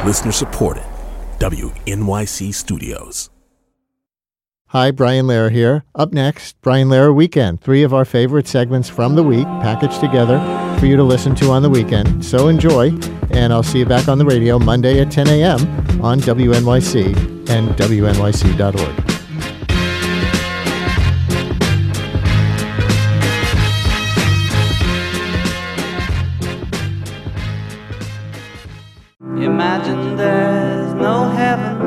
Listener supported. WNYC Studios. Hi, Brian Lehrer here. Up next, Brian Lehrer Weekend. 3 of our favorite segments from the week packaged together for you to listen to on the weekend. So enjoy, and I'll see you back on the radio Monday at 10 a.m. on WNYC and WNYC.org. Imagine there's no heaven.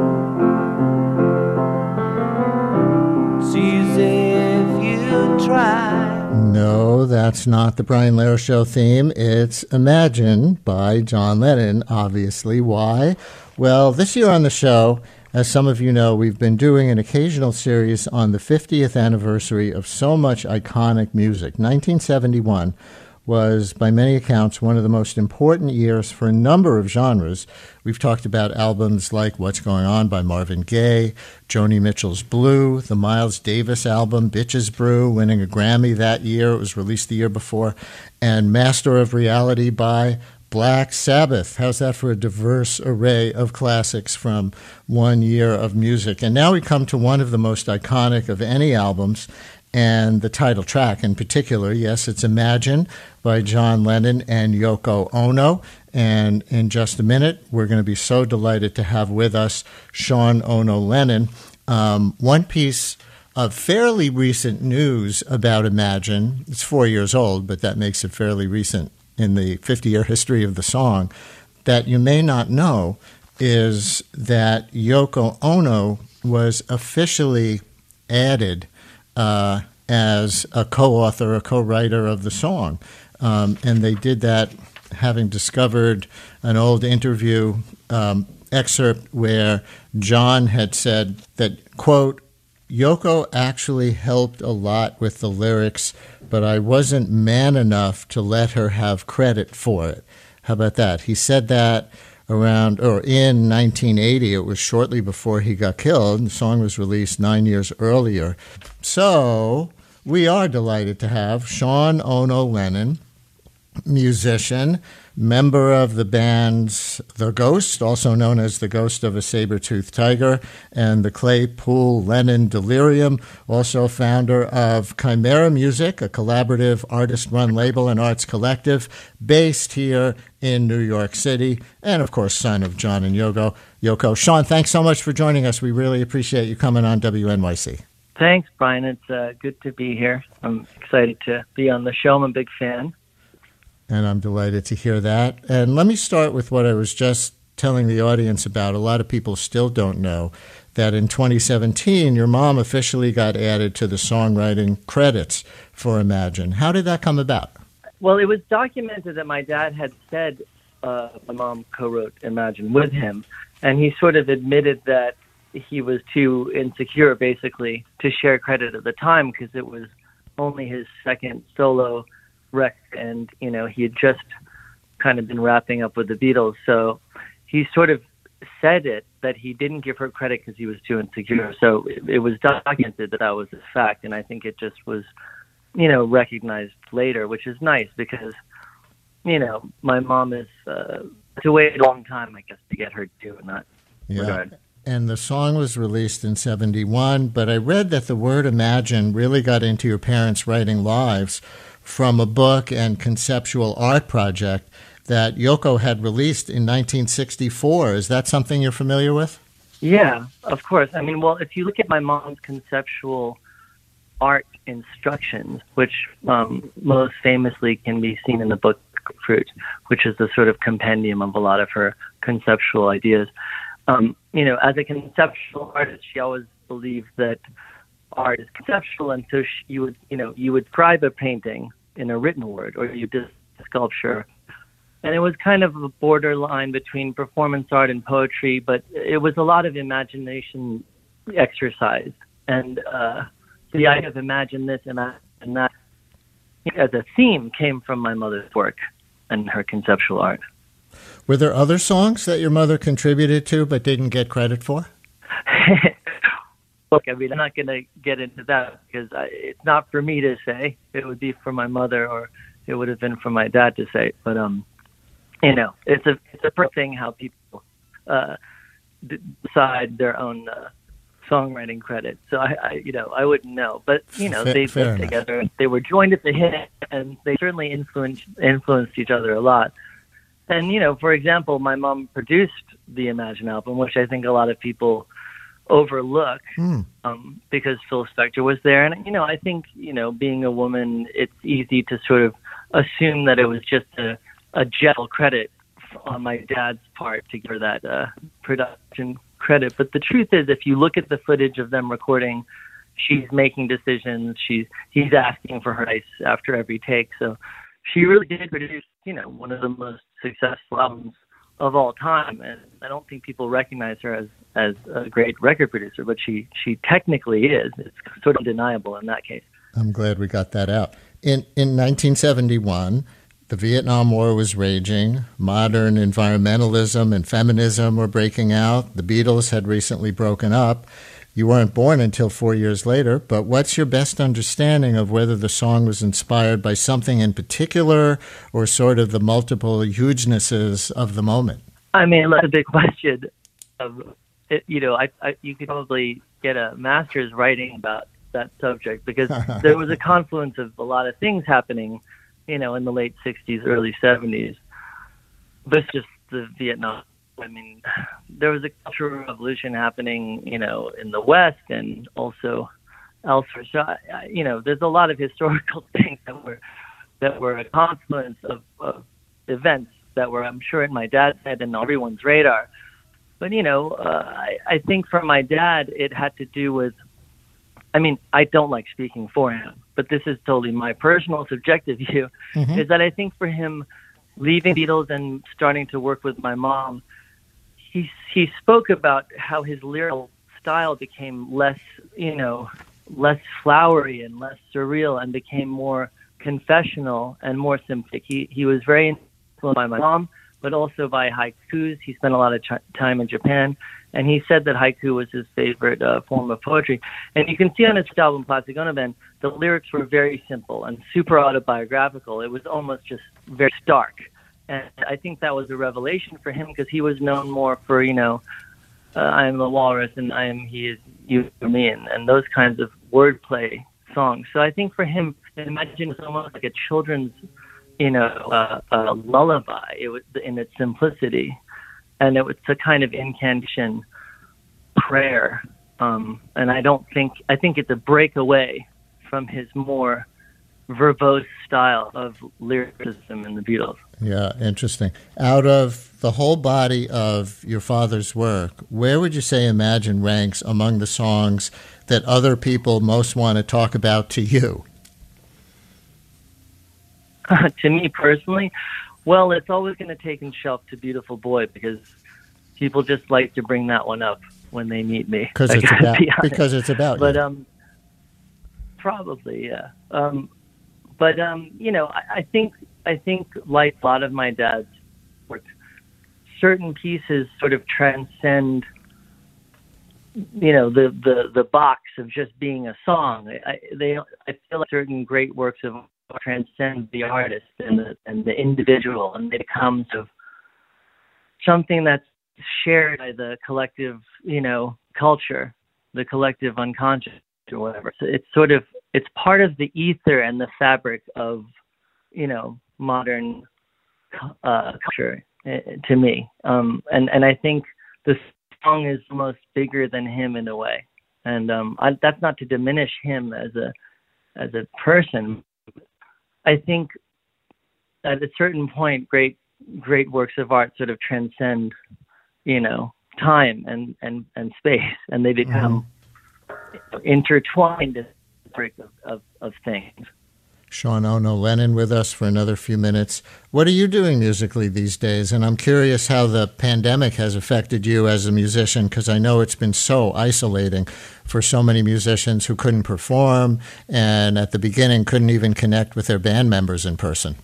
It's easy if you try. No, that's not the Brian Lehrer Show theme. It's Imagine by John Lennon, obviously. Why? Well, this year on the show, as some of you know, we've been doing an occasional series on the 50th anniversary of so much iconic music. 1971 was, by many accounts, one of the most important years for a number of genres. We've talked about albums like What's Going On by Marvin Gaye, Joni Mitchell's Blue, the Miles Davis album, Bitches Brew, winning a Grammy that year. It was released the year before. And Master of Reality by Black Sabbath. How's that for a diverse array of classics from one year of music? And now we come to one of the most iconic of any albums, and the title track in particular. Yes, it's Imagine by John Lennon and Yoko Ono. And in just a minute, we're going to be so delighted to have with us Sean Ono Lennon. One piece of fairly recent news about Imagine, it's 4 years old, but that makes it fairly recent in the 50-year history of the song, that you may not know is that Yoko Ono was officially added as a co-author, a co-writer of the song. And they did that having discovered an old interview excerpt where John had said that, quote, Yoko actually helped a lot with the lyrics, but I wasn't man enough to let her have credit for it. How about that? He said that around, or in 1980, it was shortly before he got killed. The song was released 9 years earlier. So we are delighted to have Sean Ono Lennon, musician, member of the bands The Ghost, also known as The Ghost of a Saber-Toothed Tiger, and the Claypool Lennon Delirium, also founder of Chimera Music, a collaborative artist-run label and arts collective based here in New York City, and of course, son of John and Yoko. Sean, thanks so much for joining us. We really appreciate you coming on WNYC. Thanks, Brian. It's good to be here. I'm excited to be on the show. I'm a big fan. And I'm delighted to hear that. And let me start with what I was just telling the audience about. A lot of people still don't know that in 2017, your mom officially got added to the songwriting credits for Imagine. How did that come about? Well, it was documented that my dad had said my mom co-wrote Imagine with him, and he sort of admitted that he was too insecure, basically, to share credit at the time because it was only his second solo record, and he had just kind of been wrapping up with the Beatles. So he sort of said it that he didn't give her credit because he was too insecure. So it was documented that was a fact, and I think it just was, recognized later, which is nice because, my mom is to wait a long time, I guess, to get her to in that regard. And the song was released in 71, but I read that the word Imagine really got into your parents' writing lives from a book and conceptual art project that Yoko had released in 1964. Is that something you're familiar with? Yeah, of course. I mean, well, if you look at my mom's conceptual art instructions, which most famously can be seen in the book Fruit, which is the sort of compendium of a lot of her conceptual ideas. As a conceptual artist, she always believed that art is conceptual, and so you would describe a painting in a written word, or you did a sculpture, and it was kind of a borderline between performance art and poetry, but it was a lot of imagination exercise, and the idea of imagine this, imagine that, as a theme came from my mother's work and her conceptual art. Were there other songs that your mother contributed to but didn't get credit for? Look, I mean, I'm not going to get into that because it's not for me to say. It would be for my mother, or it would have been for my dad to say. But it's a perfect thing how people decide their own songwriting credit. So I wouldn't know. But they played together. They were joined at the hip, and they certainly influenced each other a lot. And for example, my mom produced the Imagine album, which I think a lot of people overlook because Phil Spector was there. And I think being a woman, it's easy to sort of assume that it was just a gentle credit on my dad's part to give her that production credit. But the truth is, if you look at the footage of them recording, she's making decisions. He's asking for her advice after every take. So she really did produce, one of the most successful albums of all time. And I don't think people recognize her as a great record producer, but she technically is. It's sort of undeniable in that case. I'm glad we got that out. In 1971, the Vietnam War was raging. Modern environmentalism and feminism were breaking out. The Beatles had recently broken up. You weren't born until 4 years later, but what's your best understanding of whether the song was inspired by something in particular or sort of the multiple hugenesses of the moment? I mean, that's a big question. You could probably get a master's writing about that subject because there was a confluence of a lot of things happening, in the late 60s, early 70s. But it's just the Vietnam. I mean, there was a cultural revolution happening, in the West and also elsewhere. So, there's a lot of historical things that were a confluence of events that were, I'm sure, in my dad's head and everyone's radar. But, I think for my dad, it had to do with, I don't like speaking for him, but this is totally my personal subjective view, is that I think for him, leaving Beatles and starting to work with my mom, he spoke about how his lyrical style became less flowery and less surreal and became more confessional and more sympathetic. He was very influenced by my mom, but also by haikus. He spent a lot of time in Japan, and he said that haiku was his favorite form of poetry. And you can see on his album, Plastic Ono Band, the lyrics were very simple and super autobiographical. It was almost just very stark. And I think that was a revelation for him because he was known more for, I am the walrus and I am he is you for me, and those kinds of wordplay songs. So I think for him, Imagine was almost like a children's, a lullaby. It was in its simplicity, and it was a kind of incantation prayer. And I think it's a breakaway from his more verbose style of lyricism in the Beatles. Yeah, interesting. Out of the whole body of your father's work, where would you say Imagine ranks among the songs that other people most want to talk about to you? To me personally, well, it's always going to take a shelf to Beautiful Boy because people just like to bring that one up when they meet me. Because it's about but, you. Probably, yeah. I think like a lot of my dad's work, certain pieces sort of transcend, the box of just being a song. I feel like certain great works of art transcend the artist and the individual, and they become sort of something that's shared by the collective, culture, the collective unconscious or whatever. So it's part of the ether and the fabric of, modern culture to me. And I think the song is almost bigger than him in a way. And that's not to diminish him as a person. I think at a certain point, great works of art sort of transcend, time and space, and they become intertwined of things. Sean Ono Lennon with us for another few minutes. What are you doing musically these days? And I'm curious how the pandemic has affected you as a musician, because I know it's been so isolating for so many musicians who couldn't perform and at the beginning couldn't even connect with their band members in person.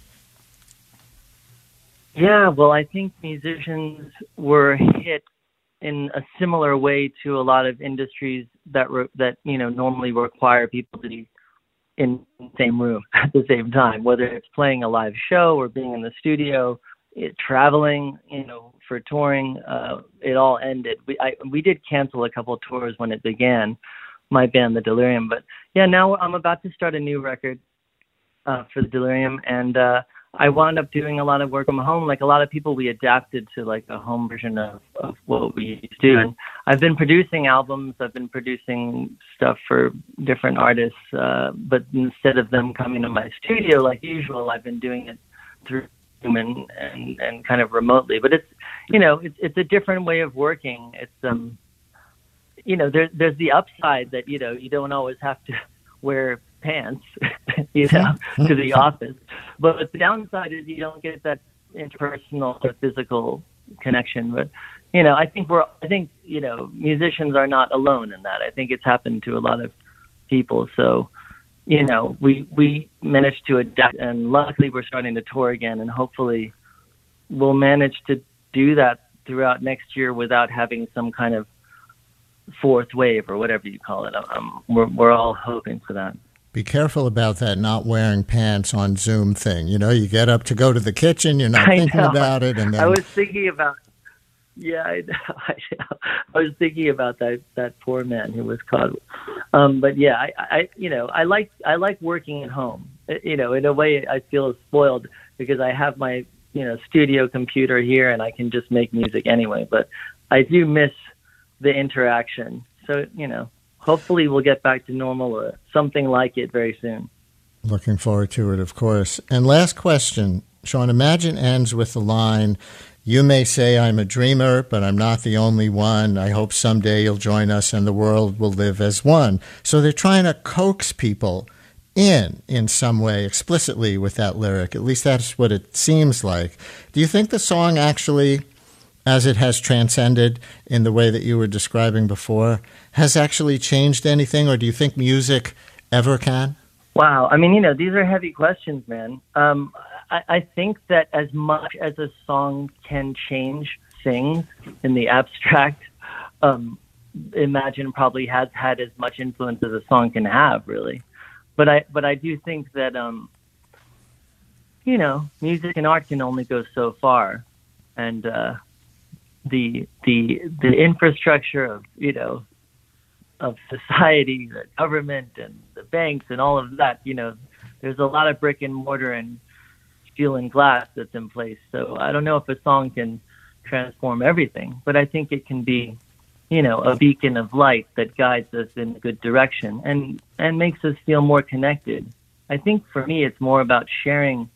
Yeah, well, I think musicians were hit in a similar way to a lot of industries that normally require people to be in the same room at the same time, whether it's playing a live show or being in the studio traveling, for touring, it all ended. We did cancel a couple of tours when it began, my band, The Delirium. But yeah, now I'm about to start a new record for The Delirium, and I wound up doing a lot of work from home. Like a lot of people, we adapted to like a home version of what we used to do. And I've been producing albums. I've been producing stuff for different artists. But instead of them coming to my studio like usual, I've been doing it through Zoom and kind of remotely. But it's a different way of working. It's there's the upside that you don't always have to wear pants, to the office. But the downside is you don't get that interpersonal or physical connection. But I think musicians are not alone in that. I think it's happened to a lot of people. So we managed to adapt, and luckily we're starting to tour again, and hopefully we'll manage to do that throughout next year without having some kind of fourth wave or whatever you call it. We're all hoping for that. Be careful about that not wearing pants on Zoom thing. You get up to go to the kitchen, you're not thinking about it. And then... I was thinking about, I was thinking about that poor man who was caught. But yeah, I like working at home. In a way I feel spoiled because I have my, studio computer here and I can just make music anyway, but I do miss the interaction. So, hopefully we'll get back to normal or something like it very soon. Looking forward to it, of course. And last question, Sean, Imagine ends with the line, "You may say I'm a dreamer, but I'm not the only one. I hope someday you'll join us and the world will live as one." So they're trying to coax people in some way explicitly with that lyric. At least that's what it seems like. Do you think the song actually, as it has transcended in the way that you were describing before, has actually changed anything, or do you think music ever can? Wow. I mean, these are heavy questions, man. I think that as much as a song can change things in the abstract, Imagine probably has had as much influence as a song can have, really. But I do think that, music and art can only go so far. And, the infrastructure of society, the government and the banks and all of that, there's a lot of brick and mortar and steel and glass that's in place. So I don't know if a song can transform everything, but I think it can be, a beacon of light that guides us in a good direction and makes us feel more connected. I think for me, it's more about sharing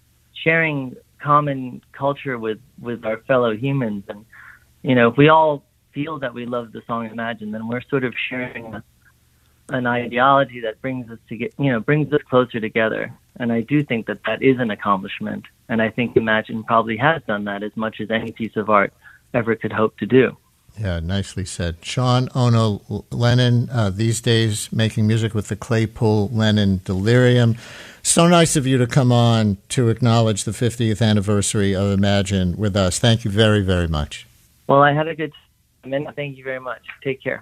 common culture with our fellow humans. And, if we all feel that we love the song Imagine, then we're sort of sharing an ideology that brings us closer together. And I do think that is an accomplishment. And I think Imagine probably has done that as much as any piece of art ever could hope to do. Yeah, nicely said. Sean Ono Lennon, these days making music with the Claypool Lennon Delirium. So nice of you to come on to acknowledge the 50th anniversary of Imagine with us. Thank you very, very much. Well, I had a good time, and thank you very much. Take care.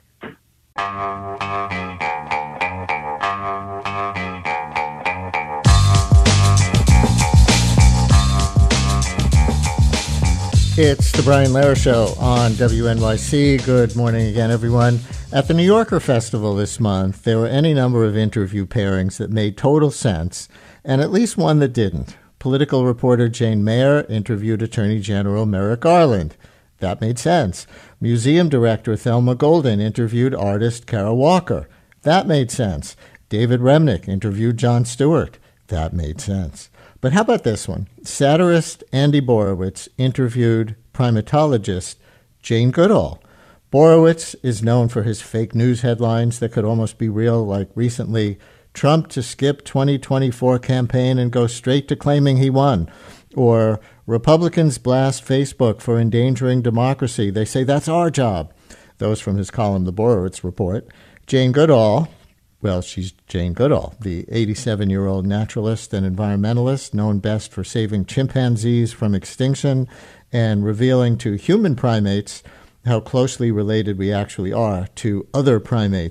It's the Brian Lehrer Show on WNYC. Good morning again, everyone. At the New Yorker Festival this month, there were any number of interview pairings that made total sense, and at least one that didn't. Political reporter Jane Mayer interviewed Attorney General Merrick Garland. That made sense. Museum director Thelma Golden interviewed artist Kara Walker. That made sense. David Remnick interviewed Jon Stewart. That made sense. But how about this one? Satirist Andy Borowitz interviewed primatologist Jane Goodall. Borowitz is known for his fake news headlines that could almost be real, like recently, Trump to skip 2024 campaign and go straight to claiming he won. Or Republicans blast Facebook for endangering democracy. They say that's our job. Those from his column, The Borowitz Report. Jane Goodall, well, she's Jane Goodall, the 87-year-old naturalist and environmentalist known best for saving chimpanzees from extinction and revealing to human primates how closely related we actually are to other primates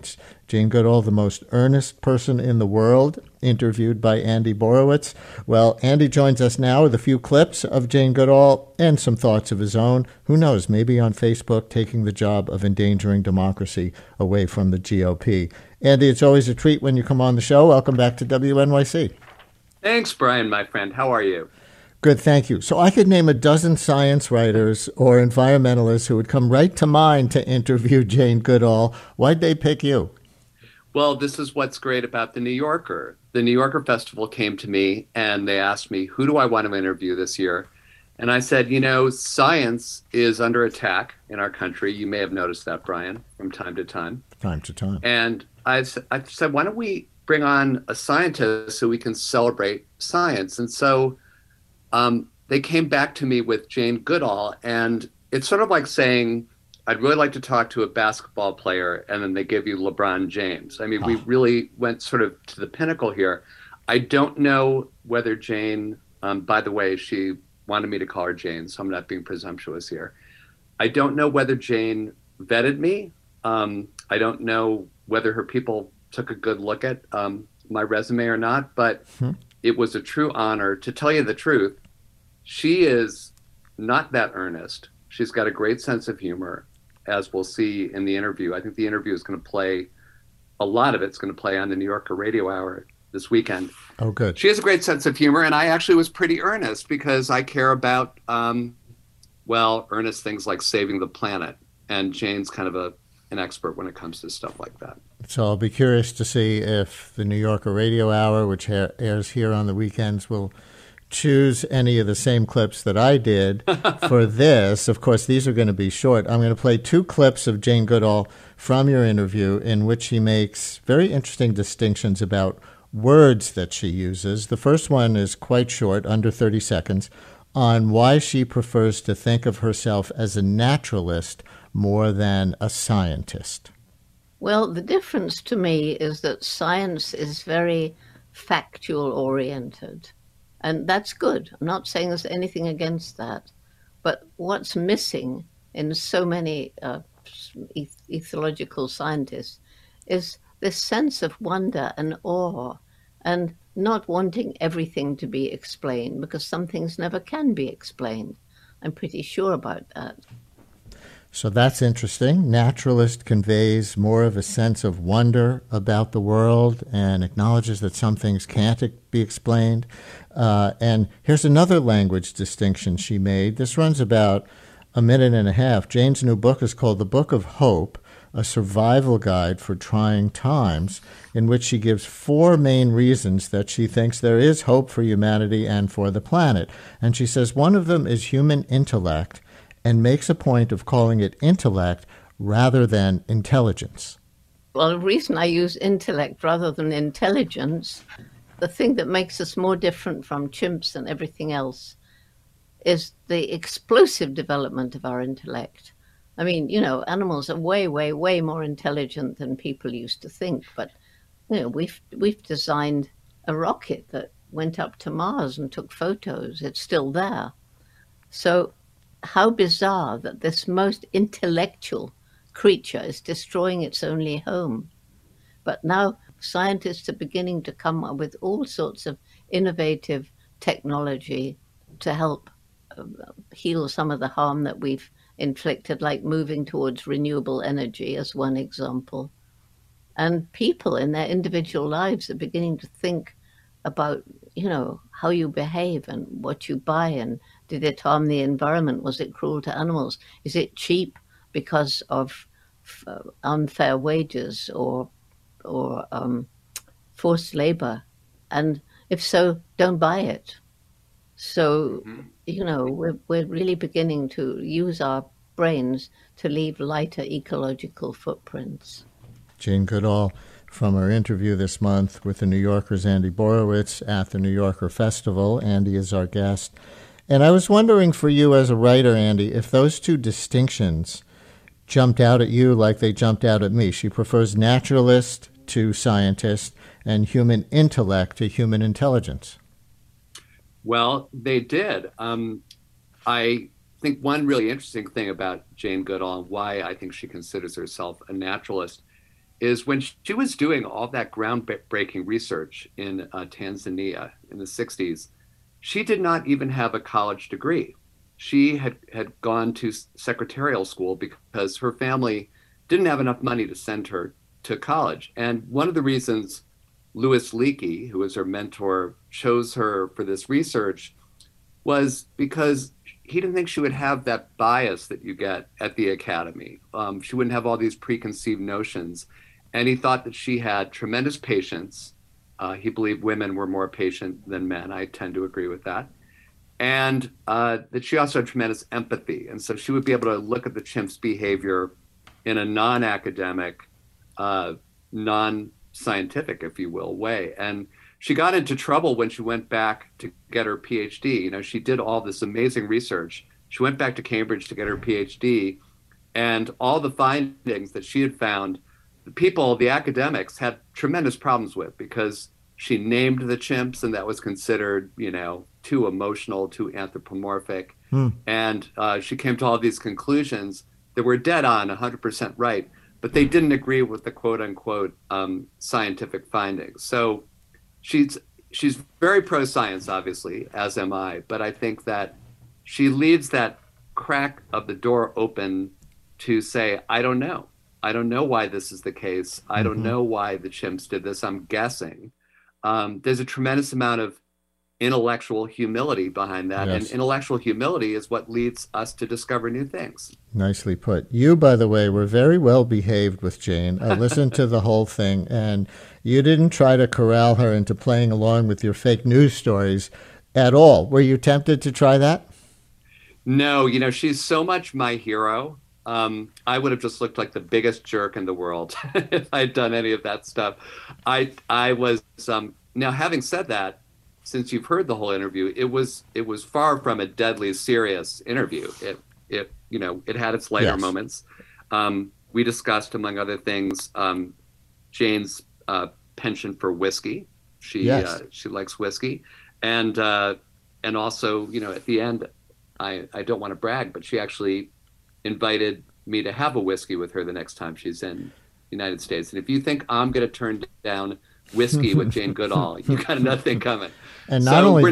Jane Goodall, the most earnest person in the world, interviewed by Andy Borowitz. Well, Andy joins us now with a few clips of Jane Goodall and some thoughts of his own. Who knows, maybe on Facebook, taking the job of endangering democracy away from the GOP. Andy, it's always a treat when you come on the show. Welcome back to WNYC. Thanks, Brian, my friend. How are you? Good, thank you. So I could name a dozen science writers or environmentalists who would come right to mind to interview Jane Goodall. Why'd they pick you? Well, this is what's great about the New Yorker. The New Yorker Festival came to me and they asked me, who do I want to interview this year? And I said, science is under attack in our country. You may have noticed that, Brian, from time to time. Time to time. And I said, why don't we bring on a scientist so we can celebrate science? And so they came back to me with Jane Goodall. And it's sort of like saying, I'd really like to talk to a basketball player, and then they give you LeBron James. I mean, we really went sort of to the pinnacle here. I don't know whether Jane, by the way, she wanted me to call her Jane, so I'm not being presumptuous here. I don't know whether Jane vetted me. I don't know whether her people took a good look at my resume or not, but it was a true honor. To tell you the truth, she is not that earnest. She's got a great sense of humor, as we'll see in the interview. I think the interview is going to play, a lot of it's going to play on the New Yorker Radio Hour this weekend. Oh, good. She has a great sense of humor, and I actually was pretty earnest because I care about, earnest things like saving the planet. And Jane's kind of an expert when it comes to stuff like that. So I'll be curious to see if the New Yorker Radio Hour, which airs here on the weekends, will choose any of the same clips that I did for this. Of course, these are going to be short. I'm going to play two clips of Jane Goodall from your interview in which she makes very interesting distinctions about words that she uses. The first one is quite short, under 30 seconds, on why she prefers to think of herself as a naturalist more than a scientist. Well, the difference to me is that science is very factual oriented. And that's good. I'm not saying there's anything against that. But what's missing in so many ethological scientists is this sense of wonder and awe and not wanting everything to be explained, because some things never can be explained. I'm pretty sure about that. So that's interesting. Naturalist conveys more of a sense of wonder about the world and acknowledges that some things can't be explained. And here's another language distinction she made. This runs about a minute and a half. Jane's new book is called The Book of Hope, a survival guide for trying times, in which she gives four main reasons that she thinks there is hope for humanity and for the planet. And she says one of them is human intellect, and makes a point of calling it intellect rather than intelligence. Well, the reason I use intellect rather than intelligence, the thing that makes us more different from chimps and everything else is the explosive development of our intellect. I mean, animals are way, way, way more intelligent than people used to think. But, we've designed a rocket that went up to Mars and took photos. It's still there. So how bizarre that this most intellectual creature is destroying its only home. But now scientists are beginning to come up with all sorts of innovative technology to help heal some of the harm that we've inflicted, like moving towards renewable energy as one example. And people in their individual lives are beginning to think about, how you behave and what you buy, and did it harm the environment? Was it cruel to animals? Is it cheap because of unfair wages or forced labor? And if so, don't buy it. So, we're really beginning to use our brains to leave lighter ecological footprints. Jane Goodall, from our interview this month with the New Yorker's Andy Borowitz at the New Yorker Festival. Andy is our guest. And I was wondering for you as a writer, Andy, if those two distinctions jumped out at you like they jumped out at me. She prefers naturalist to scientist and human intellect to human intelligence. Well, they did. I think one really interesting thing about Jane Goodall and why I think she considers herself a naturalist is when she was doing all that groundbreaking research in Tanzania in the 60s, she did not even have a college degree. She had gone to secretarial school because her family didn't have enough money to send her to college. And one of the reasons Louis Leakey, who was her mentor, chose her for this research was because he didn't think she would have that bias that you get at the academy. She wouldn't have all these preconceived notions. And he thought that she had tremendous patience. He believed women were more patient than men. I tend to agree with that. And that she also had tremendous empathy. And so she would be able to look at the chimp's behavior in a non-academic, non-scientific, if you will, way. And she got into trouble when she went back to get her PhD. You know, she did all this amazing research. She went back to Cambridge to get her PhD, and all the findings that she had found, the people, the academics, had tremendous problems with, because she named the chimps, and that was considered, you know, too emotional, too anthropomorphic. And she came to all these conclusions that were dead on, 100% right, but they didn't agree with the quote unquote scientific findings. So she's very pro-science, obviously, as am I, but I think that she leaves that crack of the door open to say, I don't know. I don't know why this is the case. I don't know why the chimps did this. I'm guessing. There's a tremendous amount of intellectual humility behind that. Yes. And intellectual humility is what leads us to discover new things. Nicely put. You, by the way, were very well behaved with Jane. I listened to the whole thing, and you didn't try to corral her into playing along with your fake news stories at all. Were you tempted to try that? No, you know, she's so much my hero. I would have just looked like the biggest jerk in the world if I'd done any of that stuff. I was, now having said that, since you've heard the whole interview, it was far from a deadly serious interview. It you know, it had its lighter moments. We discussed, among other things, Jane's penchant for whiskey. She likes whiskey, and also, you know, at the end, I don't want to brag, but she actually invited me to have a whiskey with her the next time she's in the United States. And if you think I'm going to turn down whiskey with Jane Goodall, you got nothing coming. And not only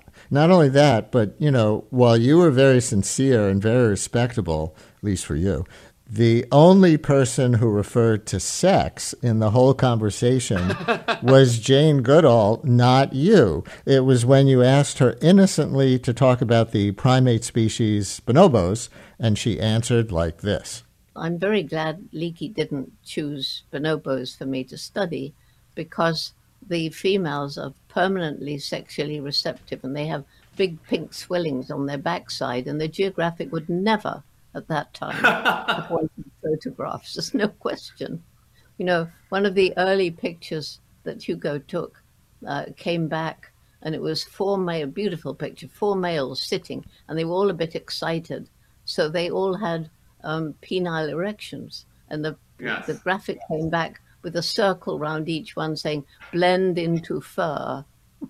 that, but, you know, while you were very sincere and very respectable, at least for you, the only person who referred to sex in the whole conversation was Jane Goodall, not you. It was when you asked her innocently to talk about the primate species bonobos, and she answered like this. I'm very glad Leakey didn't choose bonobos for me to study, because the females are permanently sexually receptive, and they have big pink swellings on their backside, and the Geographic would never at that time have wanted photographs. There's no question. You know, one of the early pictures that Hugo took came back, and it was a beautiful picture, 4 males sitting, and they were all a bit excited. So they all had penile erections, and the graphic came back with a circle around each one saying, blend into fur.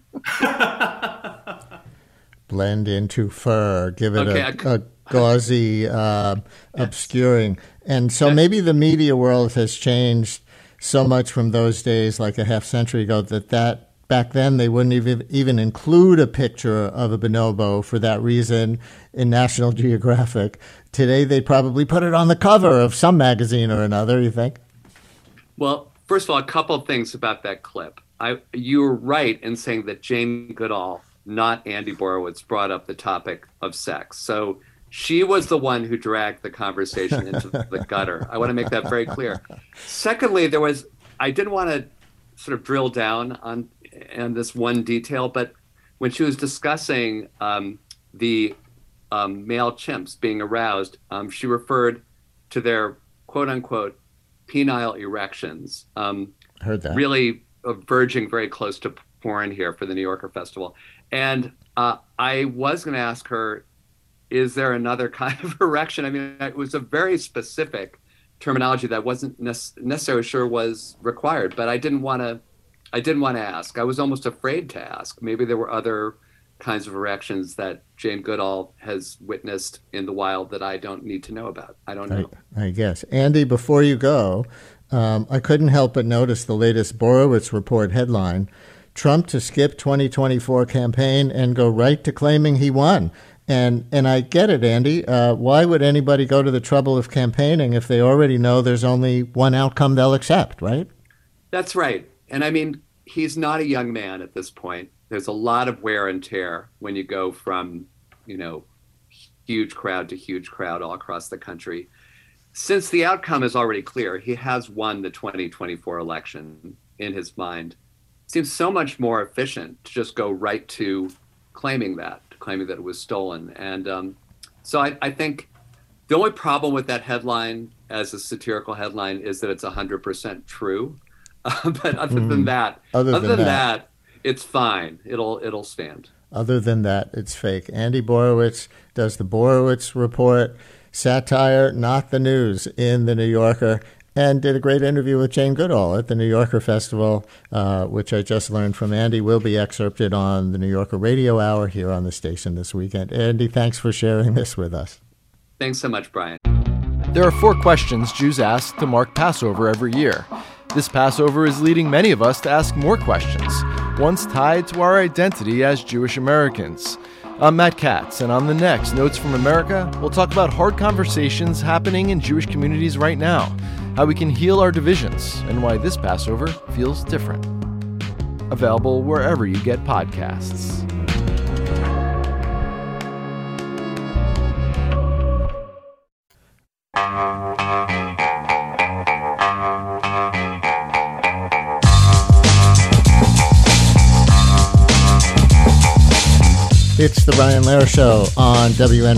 Blend into fur, give it a gauzy obscuring. And so maybe the media world has changed so much from those days, like a half century ago, that back then they wouldn't even include a picture of a bonobo for that reason in National Geographic. Today they'd probably put it on the cover of some magazine or another, you think? Well, first of all, a couple of things about that clip. You were right in saying that Jane Goodall, not Andy Borowitz, brought up the topic of sex. So she was the one who dragged the conversation into the gutter. I want to make that very clear. Secondly, I didn't want to sort of drill down on this one detail, but when she was discussing the male chimps being aroused, she referred to their quote unquote penile erections. Heard that. Really verging very close to porn here for the New Yorker Festival. And I was going to ask her, is there another kind of erection? I mean, it was a very specific terminology that I wasn't necessarily sure was required, but I didn't want to ask. I was almost afraid to ask. Maybe there were other kinds of erections that Jane Goodall has witnessed in the wild that I don't need to know about. I don't know. I guess. Andy, before you go, I couldn't help but notice the latest Borowitz report headline, Trump to skip 2024 campaign and go right to claiming he won. And I get it, Andy. Why would anybody go to the trouble of campaigning if they already know there's only one outcome they'll accept, right? That's right. And I mean, he's not a young man at this point. There's a lot of wear and tear when you go from, huge crowd to huge crowd all across the country. Since the outcome is already clear, he has won the 2024 election in his mind. It seems so much more efficient to just go right to claiming that it was stolen. And so I think the only problem with that headline as a satirical headline is that it's 100% true. But other than that, it's fine. It'll stand. Other than that, it's fake. Andy Borowitz does the Borowitz Report, satire, not the news, in The New Yorker, and did a great interview with Jane Goodall at the New Yorker Festival, which I just learned from Andy will be excerpted on the New Yorker Radio Hour here on the station this weekend. Andy, thanks for sharing this with us. Thanks so much, Brian. There are 4 questions Jews ask to mark Passover every year. This Passover is leading many of us to ask more questions, ones tied to our identity as Jewish Americans. I'm Matt Katz, and on the next Notes from America, we'll talk about hard conversations happening in Jewish communities right now, how we can heal our divisions, and why this Passover feels different. Available wherever you get podcasts. It's the Brian Lehrer Show on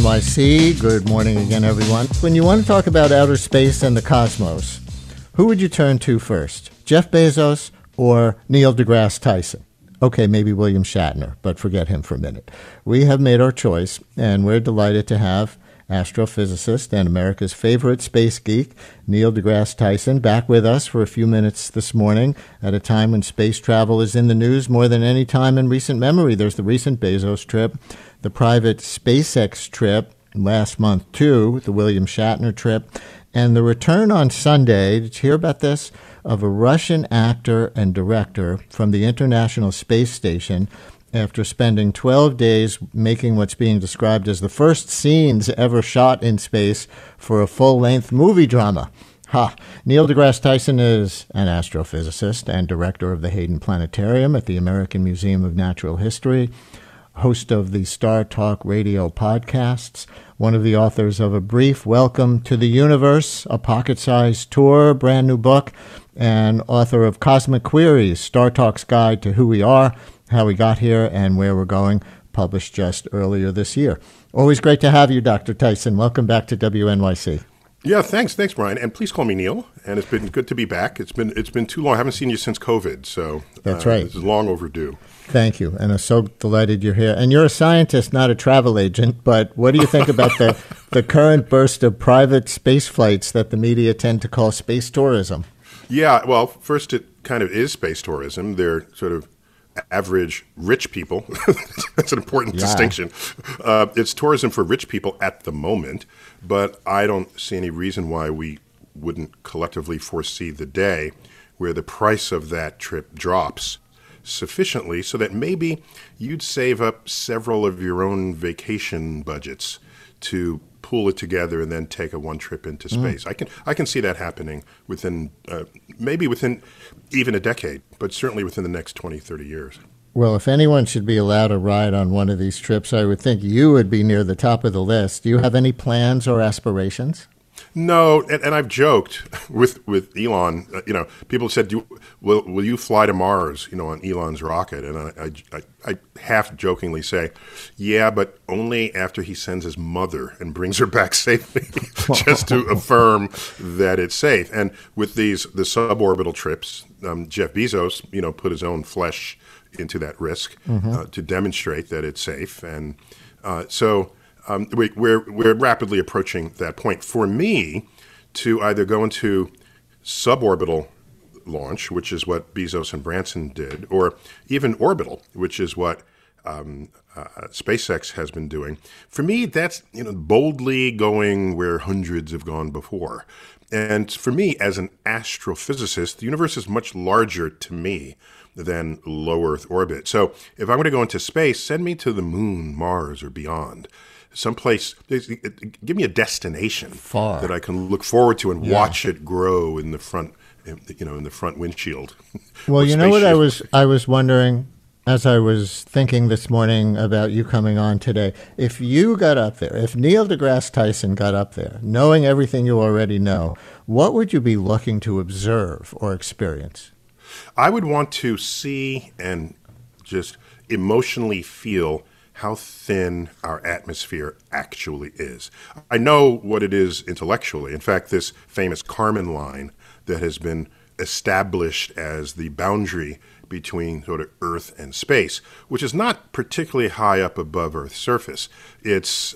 WNYC. Good morning again, everyone. When you want to talk about outer space and the cosmos, who would you turn to first? Jeff Bezos or Neil deGrasse Tyson? Okay, maybe William Shatner, but forget him for a minute. We have made our choice, and we're delighted to have astrophysicist and America's favorite space geek, Neil deGrasse Tyson, back with us for a few minutes this morning at a time when space travel is in the news more than any time in recent memory. There's the recent Bezos trip, the private SpaceX trip last month too, the William Shatner trip, and the return on Sunday, did you hear about this, of a Russian actor and director from the International Space Station after spending 12 days making what's being described as the first scenes ever shot in space for a full-length movie drama. Neil deGrasse Tyson is an astrophysicist and director of the Hayden Planetarium at the American Museum of Natural History, host of the Star Talk radio podcasts, one of the authors of A Brief Welcome to the Universe, a pocket-sized tour, brand new book, and author of Cosmic Queries, Star Talk's Guide to Who We Are, How We Got Here, and Where We're Going, published just earlier this year. Always great to have you, Dr. Tyson. Welcome back to WNYC. Yeah, thanks, Brian. And please call me Neil. And it's been good to be back. It's been too long. I haven't seen you since COVID, so that's right. This is long overdue. Thank you, and I'm so delighted you're here. And you're a scientist, not a travel agent, but what do you think about the current burst of private space flights that the media tend to call space tourism? Yeah, well, first it kind of is space tourism. They're sort of average rich people. That's an important distinction. It's tourism for rich people at the moment, but I don't see any reason why we wouldn't collectively foresee the day where the price of that trip drops sufficiently so that maybe you'd save up several of your own vacation budgets to pool it together and then take a one trip into space. I can see that happening within maybe within even a decade, but certainly within the next 20, 30 years. Well, if anyone should be allowed a ride on one of these trips, I would think you would be near the top of the list. Do you have any plans or aspirations? No, and I've joked with Elon. People said, "Will you fly to Mars?" On Elon's rocket, and I half jokingly say, "Yeah, but only after he sends his mother and brings her back safely, just to affirm that it's safe." And with the suborbital trips, Jeff Bezos, put his own flesh into that risk to demonstrate that it's safe, and so. We're rapidly approaching that point. For me, to either go into suborbital launch, which is what Bezos and Branson did, or even orbital, which is what SpaceX has been doing. For me, that's boldly going where hundreds have gone before. And for me, as an astrophysicist, the universe is much larger to me than low Earth orbit. So if I'm going to go into space, send me to the moon, Mars, or beyond. Someplace, give me a destination far that I can look forward to and watch it grow in the front, in the front windshield. Well, you know what I was wondering as I was thinking this morning about you coming on today. If you got up there, if Neil deGrasse Tyson got up there, knowing everything you already know, what would you be looking to observe or experience? I would want to see and just emotionally feel how thin our atmosphere actually is. I know what it is intellectually. In fact, this famous Kármán line that has been established as the boundary between sort of Earth and space, which is not particularly high up above Earth's surface. It's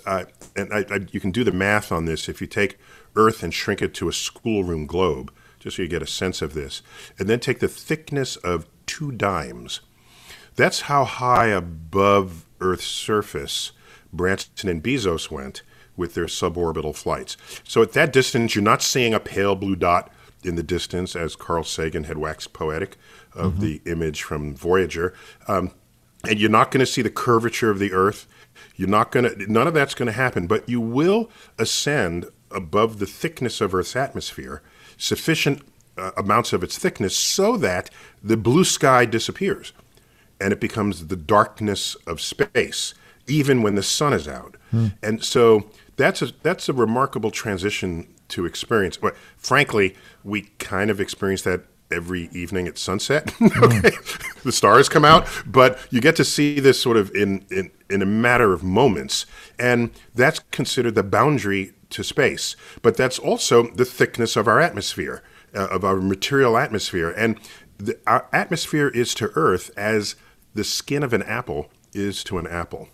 you can do the math on this. If you take Earth and shrink it to a schoolroom globe, just so you get a sense of this, and then take the thickness of 2 dimes, that's how high above Earth's surface Branson and Bezos went with their suborbital flights. So at that distance, you're not seeing a pale blue dot in the distance, as Carl Sagan had waxed poetic of the image from Voyager. And you're not going to see the curvature of the Earth. None of that's going to happen, but you will ascend above the thickness of Earth's atmosphere, sufficient amounts of its thickness so that the blue sky disappears and it becomes the darkness of space, even when the sun is out. And so that's a remarkable transition to experience. But frankly, we kind of experience that every evening at sunset. Okay? The stars come out, but you get to see this sort of in a matter of moments. And that's considered the boundary to space. But that's also the thickness of our atmosphere, of our material atmosphere. And our atmosphere is to Earth as the skin of an apple is to an apple.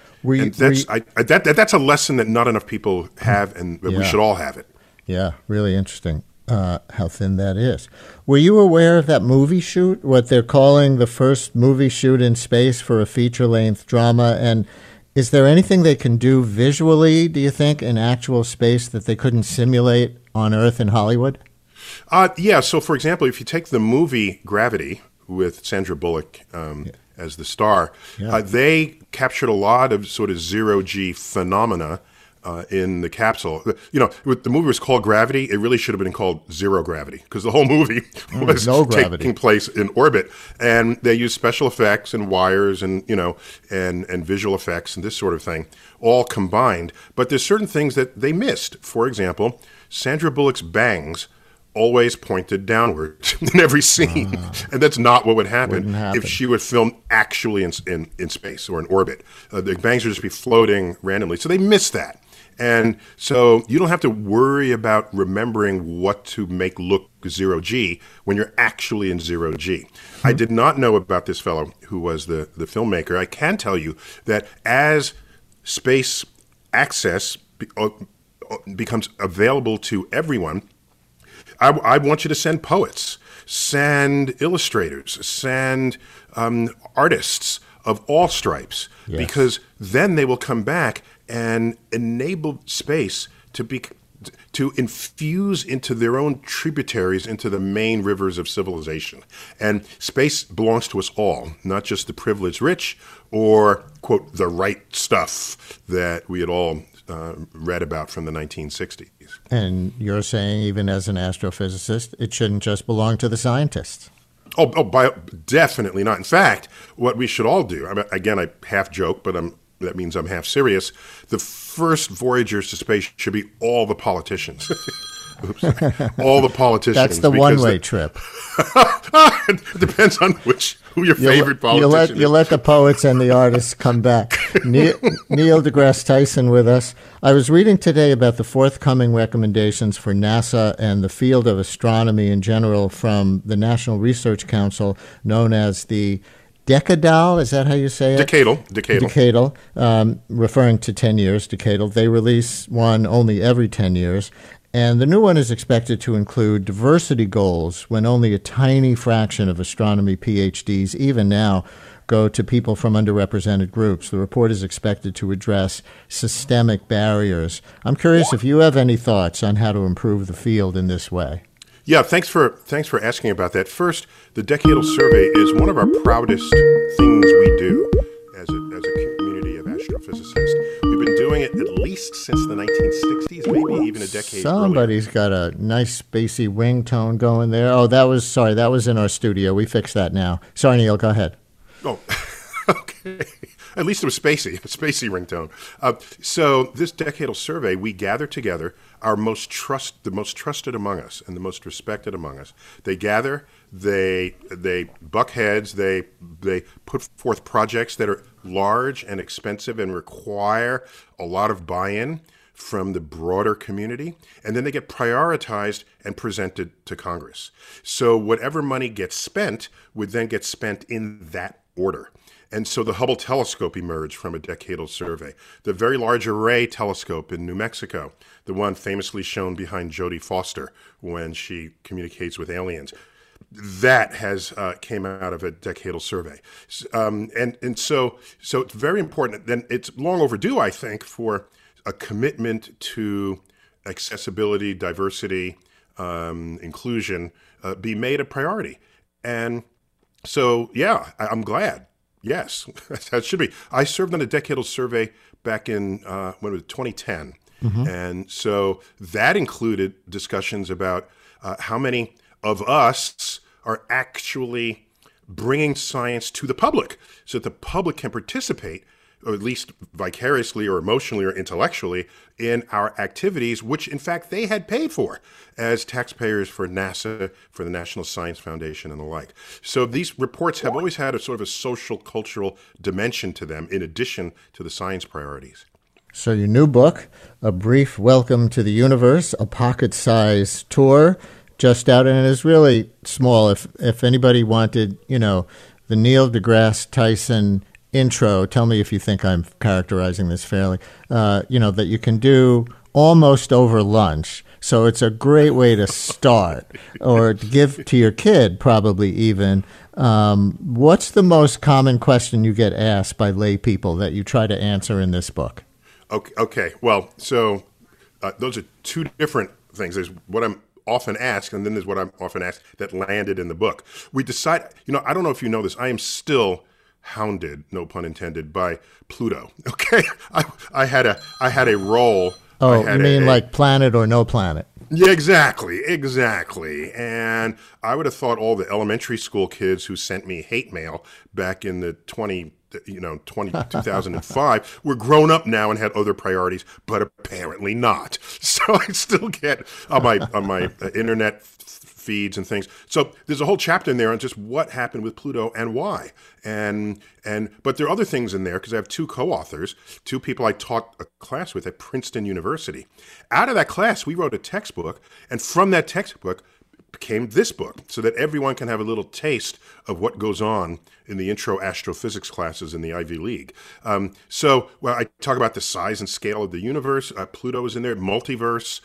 That's a lesson that not enough people have, and we should all have it. Yeah, really interesting how thin that is. Were you aware of that movie shoot, what they're calling the first movie shoot in space for a feature-length drama? And is there anything they can do visually, do you think, in actual space that they couldn't simulate on Earth in Hollywood? Yeah, so for example, if you take the movie Gravity with Sandra Bullock as the star, they captured a lot of sort of zero-G phenomena in the capsule. The movie was called Gravity. It really should have been called Zero Gravity, because the whole movie was taking place in orbit. And they used special effects and wires and visual effects and this sort of thing all combined. But there's certain things that they missed. For example, Sandra Bullock's bangs always pointed downward in every scene. And that's not what would happen if she would film actually in space or in orbit. The bangs would just be floating randomly. So they missed that. And so you don't have to worry about remembering what to make look zero-G when you're actually in zero-G. I did not know about this fellow who was the filmmaker. I can tell you that as space access becomes available to everyone, I want you to send poets, send illustrators, send artists of all stripes, because then they will come back and enable space to infuse into their own tributaries into the main rivers of civilization. And space belongs to us all, not just the privileged rich or, quote, the right stuff that we had all read about from the 1960s. And you're saying, even as an astrophysicist, it shouldn't just belong to the scientists. Definitely not. In fact, what we should all do, again, I half joke, but that means I'm half serious. The first voyagers to space should be all the politicians. Oops, all the politicians. That's the one-way trip. It depends on who your favorite politician is. You let the poets and the artists come back. Neil deGrasse Tyson with us. I was reading today about the forthcoming recommendations for NASA and the field of astronomy in general from the National Research Council, known as the Decadal, is that how you say it? Decadal, referring to 10 years, decadal. They release one only every 10 years. And the new one is expected to include diversity goals when only a tiny fraction of astronomy PhDs, even now, go to people from underrepresented groups. The report is expected to address systemic barriers. I'm curious if you have any thoughts on how to improve the field in this way. Yeah, thanks for asking about that. First, the Decadal Survey is one of our proudest things we do as a community of astrophysicists. We've been doing it at least since the 1960s, maybe even a decade Somebody's earlier. got a nice spacey ringtone going there. Oh, that was in our studio. We fixed that now. Sorry, Neil, go ahead. Oh, okay. At least it was spacey, a spacey ringtone. So this decadal survey, we gather together the most trusted among us and the most respected among us. They gather, they buck heads, they put forth projects that are large and expensive and require a lot of buy-in from the broader community, and then they get prioritized and presented to Congress. So whatever money gets spent would then get spent in that order. And so the Hubble telescope emerged from a decadal survey. The Very Large Array telescope in New Mexico, the one famously shown behind Jodie Foster when she communicates with aliens, that has came out of a decadal survey. And so it's very important. Then it's long overdue, I think, for a commitment to accessibility, diversity, inclusion be made a priority. And so, yeah, I'm glad. Yes, that should be. I served on a decadal survey back in, 2010. Mm-hmm. And so that included discussions about how many of us are actually bringing science to the public so that the public can participate, or at least vicariously or emotionally or intellectually, in our activities, which in fact they had paid for as taxpayers for NASA, for the National Science Foundation and the like. So these reports have always had a sort of a social, cultural dimension to them in addition to the science priorities. So your new book, A Brief Welcome to the Universe, a pocket-sized tour, just out, and it is really small. If anybody wanted, the Neil deGrasse Tyson intro, tell me if you think I'm characterizing this fairly, that you can do almost over lunch. So it's a great way to start, or to give to your kid probably even. What's the most common question you get asked by lay people that you try to answer in this book? Okay. Well, so those are two different things. There's what I'm often asked, and then there's what I'm often asked that landed in the book. We decide, I don't know if you know this, I am still hounded, no pun intended, by Pluto. Okay, I had a role. Oh, you mean like planet or no planet? Yeah, exactly. And I would have thought all the elementary school kids who sent me hate mail back in the 2005 were grown up now and had other priorities, but apparently not. So I still get on my internet feeds and things. So there's a whole chapter in there on just what happened with Pluto and why. But there are other things in there because I have two co-authors, two people I taught a class with at Princeton University. Out of that class, we wrote a textbook, and from that textbook came this book, so that everyone can have a little taste of what goes on in the intro astrophysics classes in the Ivy League. I talk about the size and scale of the universe. Pluto is in there, multiverse,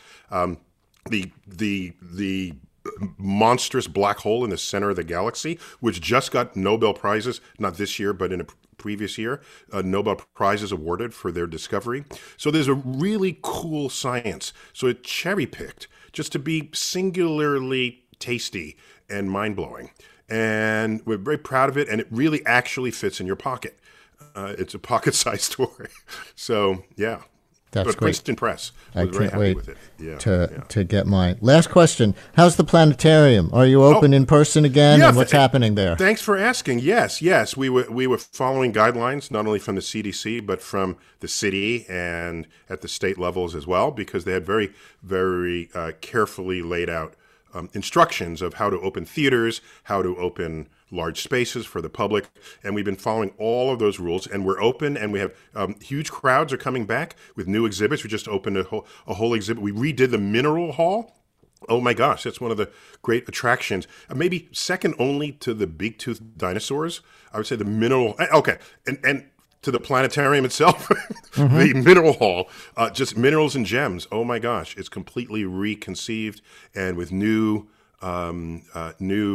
the monstrous black hole in the center of the galaxy, which just got Nobel Prizes, not this year, but in a previous year, Nobel Prizes awarded for their discovery. So there's a really cool science. So it cherry-picked just to be singularly tasty and mind-blowing. And we're very proud of it, and it really actually fits in your pocket. It's a pocket-sized toy. So, yeah. That's but great. Princeton Press I was very can't happy wait with it. to get mine. Last question. How's the planetarium? Are you open in person again? Yeah, and what's happening there? Thanks for asking. Yes. We were following guidelines, not only from the CDC, but from the city and at the state levels as well, because they had very, very carefully laid out instructions of how to open theaters, how to open large spaces for the public, and we've been following all of those rules, and we're open, and we have huge crowds are coming back with new exhibits. We just opened a whole exhibit. We redid the Mineral Hall. Oh my gosh, that's one of the great attractions. Maybe second only to the big-toothed dinosaurs. I would say the Mineral, okay, and to the planetarium itself, mm-hmm. The Mineral Hall, just minerals and gems. Oh my gosh, it's completely reconceived and with new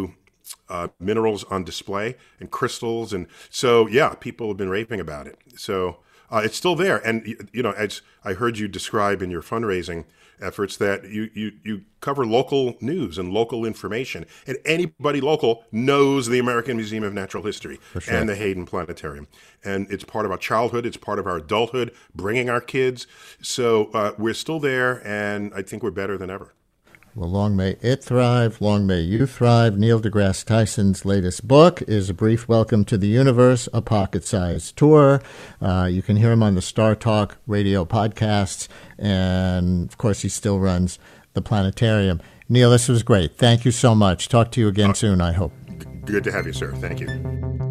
minerals on display and crystals. And so, yeah, people have been raving about it. So it's still there. And, as I heard you describe in your fundraising efforts, that you cover local news and local information. And anybody local knows the American Museum of Natural History and the Hayden Planetarium. And it's part of our childhood. It's part of our adulthood, bringing our kids. So we're still there, and I think we're better than ever. Well, long may it thrive. Long may you thrive. Neil deGrasse Tyson's latest book is A Brief Welcome to the Universe, a pocket-sized tour. You can hear him on the Star Talk radio podcasts. And, of course, he still runs the planetarium. Neil, this was great. Thank you so much. Talk to you again soon, I hope. Good to have you, sir. Thank you.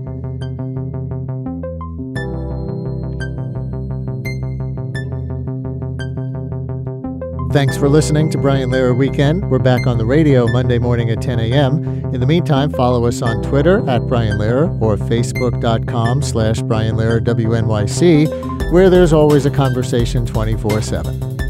Thanks for listening to Brian Lehrer Weekend. We're back on the radio Monday morning at 10 a.m. In the meantime, follow us on Twitter at Brian Lehrer or Facebook.com/Brian Lehrer WNYC, where there's always a conversation 24/7.